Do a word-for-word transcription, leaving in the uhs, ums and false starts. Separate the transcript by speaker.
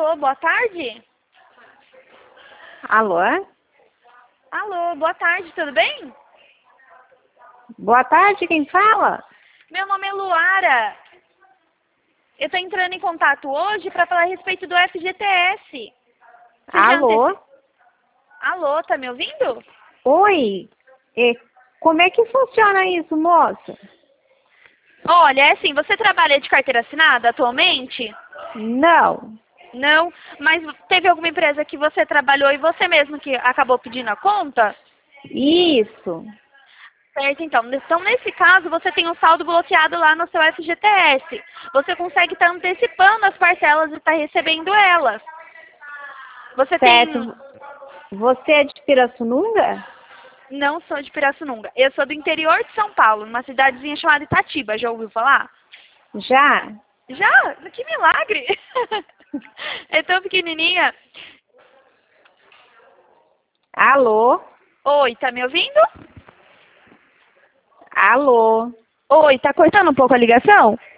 Speaker 1: Alô, boa tarde?
Speaker 2: Alô?
Speaker 1: Alô, boa tarde, tudo bem?
Speaker 2: Boa tarde, quem fala?
Speaker 1: Meu nome é Luara. Eu tô entrando em contato hoje para falar a respeito do F G T S. Você já
Speaker 2: Alô?
Speaker 1: anteci- Alô, tá me ouvindo?
Speaker 2: Oi? É, como é que funciona isso, moça?
Speaker 1: Olha, é assim, você trabalha de carteira assinada atualmente?
Speaker 2: Não.
Speaker 1: Não, mas teve alguma empresa que você trabalhou e você mesmo que acabou pedindo a conta?
Speaker 2: Isso.
Speaker 1: Certo, então. Então, nesse caso, você tem um saldo bloqueado lá no seu F G T S. Você consegue estar antecipando as parcelas e estar recebendo elas. Você tem...
Speaker 2: Certo. Você é de Pirassununga?
Speaker 1: Não sou de Pirassununga. Eu sou do interior de São Paulo, numa cidadezinha chamada Itatiba. Já ouviu falar?
Speaker 2: Já?
Speaker 1: Já? Que milagre! É tão pequenininha.
Speaker 2: Alô?
Speaker 1: Oi, tá me ouvindo?
Speaker 2: Alô?
Speaker 1: Oi, tá cortando um pouco a ligação?